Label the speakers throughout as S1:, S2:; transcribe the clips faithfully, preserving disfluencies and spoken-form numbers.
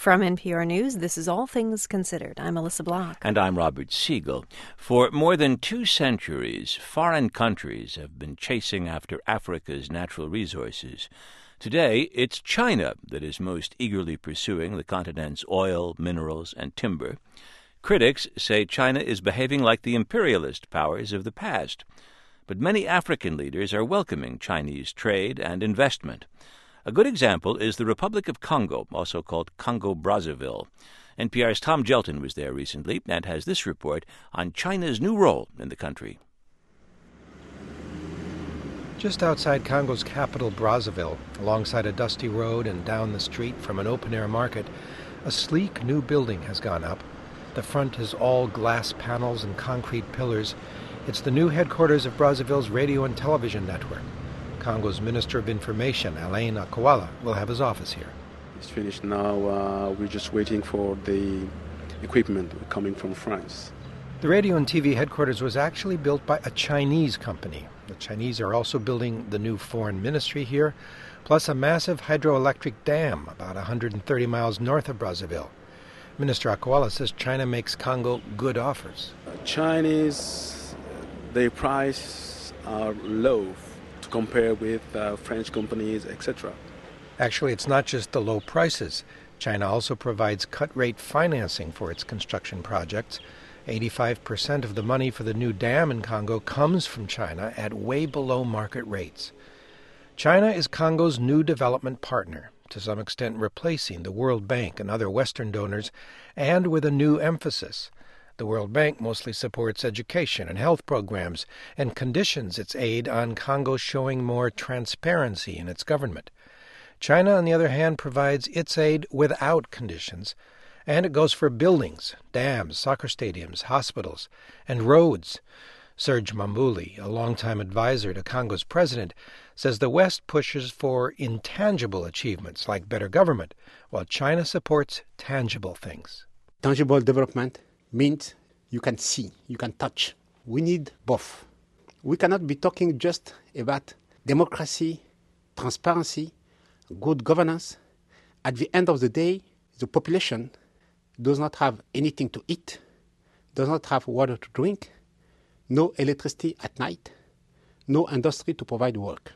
S1: From N P R News, this is All Things Considered. I'm Melissa Block.
S2: And I'm Robert Siegel. For more than two centuries, foreign countries have been chasing after Africa's natural resources. Today, it's China that is most eagerly pursuing the continent's oil, minerals, and timber. Critics say China is behaving like the imperialist powers of the past. But many African leaders are welcoming Chinese trade and investment. A good example is the Republic of Congo, also called Congo-Brazzaville. N P R's Tom Gelton was there recently and has this report on China's new role in the country.
S3: Just outside Congo's capital, Brazzaville, alongside a dusty road and down the street from an open-air market, a sleek new building has gone up. The front is all glass panels and concrete pillars. It's the new headquarters of Brazzaville's radio and television network. Congo's Minister of Information, Alain Akouala, will have his office here.
S4: It's finished now. Uh, we're just waiting for the equipment coming from France.
S3: The radio and T V headquarters was actually built by a Chinese company. The Chinese are also building the new foreign ministry here, plus a massive hydroelectric dam about one hundred thirty miles north of Brazzaville. Minister Akouala says China makes Congo good offers.
S4: Uh, Chinese, their prices are low to compare with uh, French companies, et cetera.
S3: Actually, it's not just the low prices. China also provides cut-rate financing for its construction projects. eighty-five percent of the money for the new dam in Congo comes from China at way below market rates. China is Congo's new development partner, to some extent replacing the World Bank and other Western donors, and with a new emphasis. The World Bank mostly supports education and health programs and conditions its aid on Congo showing more transparency in its government. China, on the other hand, provides its aid without conditions, and it goes for buildings, dams, soccer stadiums, hospitals, and roads. Serge Mambuli, a longtime advisor to Congo's president, says the West pushes for intangible achievements like better government, while China supports tangible things.
S5: Tangible development means you can see, you can touch. We need both. We cannot be talking just about democracy, transparency, good governance. At the end of the day, the population does not have anything to eat, does not have water to drink, no electricity at night, no industry to provide work.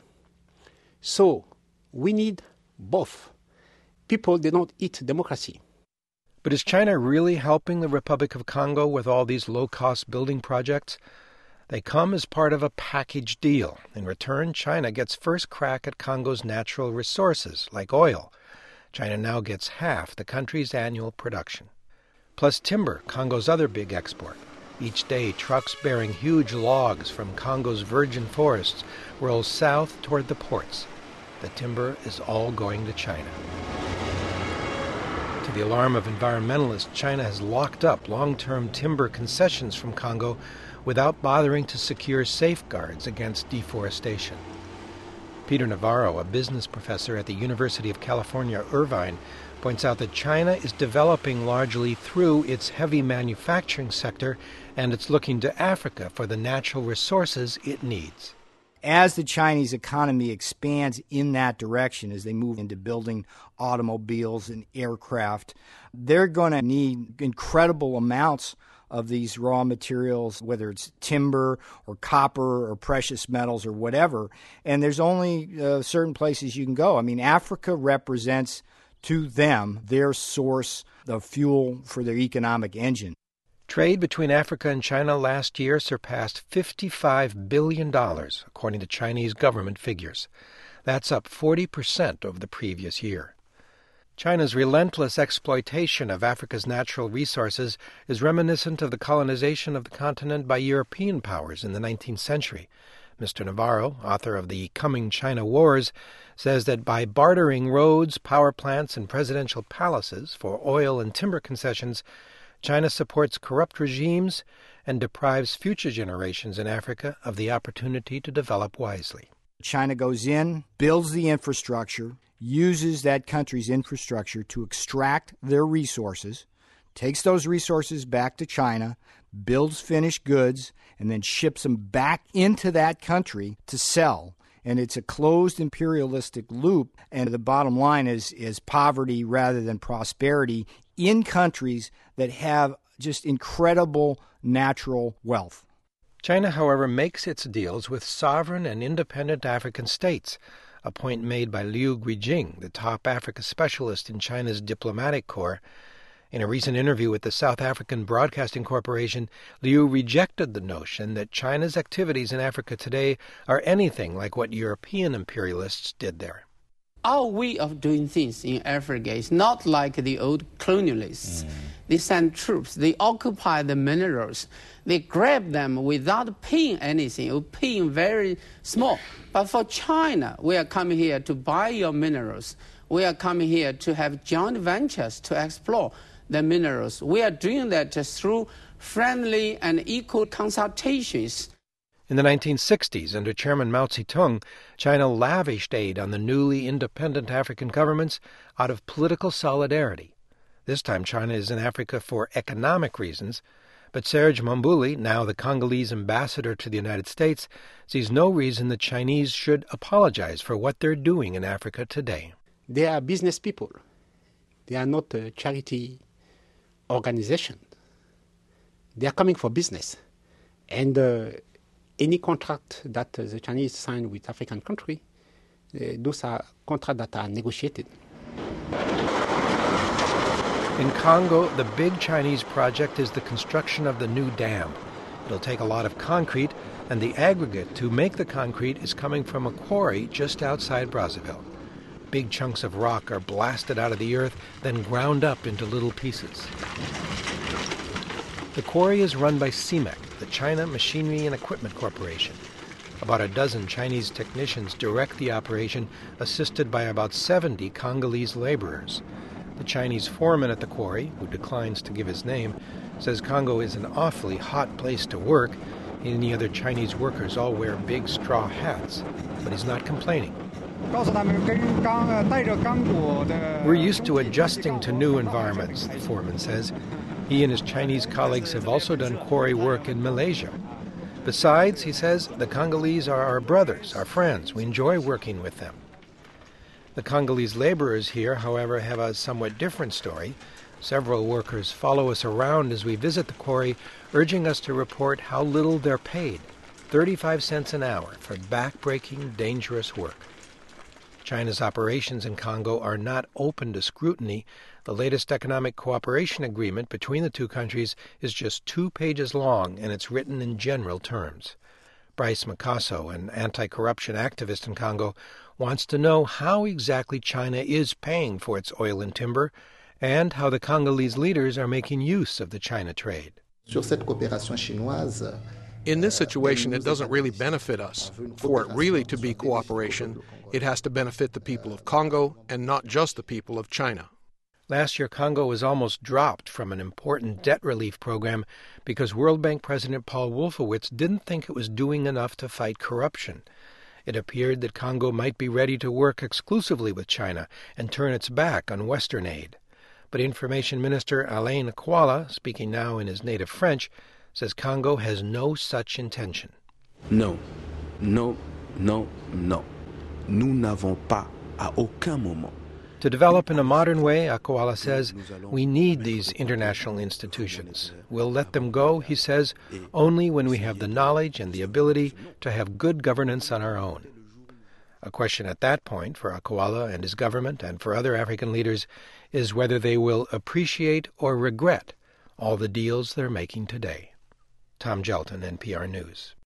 S5: So we need both. People, they don't eat democracy.
S3: But is China really helping the Republic of Congo with all these low-cost building projects? They come as part of a package deal. In return, China gets first crack at Congo's natural resources, like oil. China now gets half the country's annual production. Plus timber, Congo's other big export. Each day, trucks bearing huge logs from Congo's virgin forests roll south toward the ports. The timber is all going to China. To the alarm of environmentalists, China has locked up long-term timber concessions from Congo without bothering to secure safeguards against deforestation. Peter Navarro, a business professor at the University of California, Irvine, points out that China is developing largely through its heavy manufacturing sector, and it's looking to Africa for the natural resources it needs.
S6: As the Chinese economy expands in that direction, as they move into building automobiles and aircraft, they're going to need incredible amounts of these raw materials, whether it's timber or copper or precious metals or whatever. And there's only uh, certain places you can go. I mean, Africa represents to them their source of fuel for their economic engine.
S3: Trade between Africa and China last year surpassed fifty-five billion dollars, according to Chinese government figures. That's up forty percent over the previous year. China's relentless exploitation of Africa's natural resources is reminiscent of the colonization of the continent by European powers in the nineteenth century. Mister Navarro, author of The Coming China Wars, says that by bartering roads, power plants, and presidential palaces for oil and timber concessions, China supports corrupt regimes and deprives future generations in Africa of the opportunity to develop wisely.
S6: China goes in, builds the infrastructure, uses that country's infrastructure to extract their resources, takes those resources back to China, builds finished goods, and then ships them back into that country to sell. And it's a closed imperialistic loop, and the bottom line is, is poverty rather than prosperity in countries that have just incredible natural wealth.
S3: China, however, makes its deals with sovereign and independent African states, a point made by Liu Guijing, the top Africa specialist in China's diplomatic corps. In a recent interview with the South African Broadcasting Corporation, Liu rejected the notion that China's activities in Africa today are anything like what European imperialists did there.
S7: Our way of doing things in Africa is not like the old colonialists. Mm. They send troops, they occupy the minerals, they grab them without paying anything, or paying very small. But for China, we are coming here to buy your minerals. We are coming here to have joint ventures to explore the minerals. We are doing that through friendly and equal consultations.
S3: In the nineteen sixties, under Chairman Mao Zedong, China lavished aid on the newly independent African governments out of political solidarity. This time China is in Africa for economic reasons, but Serge Mambuli, now the Congolese ambassador to the United States, sees no reason the Chinese should apologize for what they're doing in Africa today.
S5: They are business people. They are not a charity organization. They are coming for business. And uh, any contract that uh, the Chinese sign with African country, uh, those are contracts that are negotiated.
S3: In Congo, the big Chinese project is the construction of the new dam. It'll take a lot of concrete, and the aggregate to make the concrete is coming from a quarry just outside Brazzaville. Big chunks of rock are blasted out of the earth, then ground up into little pieces. The quarry is run by C M E C, the China Machinery and Equipment Corporation. About a dozen Chinese technicians direct the operation, assisted by about seventy Congolese laborers. The Chinese foreman at the quarry, who declines to give his name, says Congo is an awfully hot place to work. He and the other Chinese workers all wear big straw hats, but he's not complaining. We're used to adjusting to new environments, the foreman says. He and his Chinese colleagues have also done quarry work in Malaysia. Besides, he says, the Congolese are our brothers, our friends. We enjoy working with them. The Congolese laborers here, however, have a somewhat different story. Several workers follow us around as we visit the quarry, urging us to report how little they're paid, thirty-five cents an hour for back-breaking, dangerous work. China's operations in Congo are not open to scrutiny. The latest economic cooperation agreement between the two countries is just two pages long, and it's written in general terms. Bryce Macasso, an anti-corruption activist in Congo, wants to know how exactly China is paying for its oil and timber, and how the Congolese leaders are making use of the China trade.
S8: In this situation, it doesn't really benefit us. For it really to be cooperation, it has to benefit the people of Congo and not just the people of China.
S3: Last year, Congo was almost dropped from an important debt relief program because World Bank President Paul Wolfowitz didn't think it was doing enough to fight corruption. It appeared that Congo might be ready to work exclusively with China and turn its back on Western aid. But Information Minister Alain Akwala, speaking now in his native French, says Congo has no such intention.
S4: No, no, no, no. Nous n'avons pas à aucun moment.
S3: To develop in a modern way, Akwala says, we need these international institutions. We'll let them go, he says, only when we have the knowledge and the ability to have good governance on our own. A question at that point for Akwala and his government and for other African leaders is whether they will appreciate or regret all the deals they're making today. Tom Gelton, N P R News.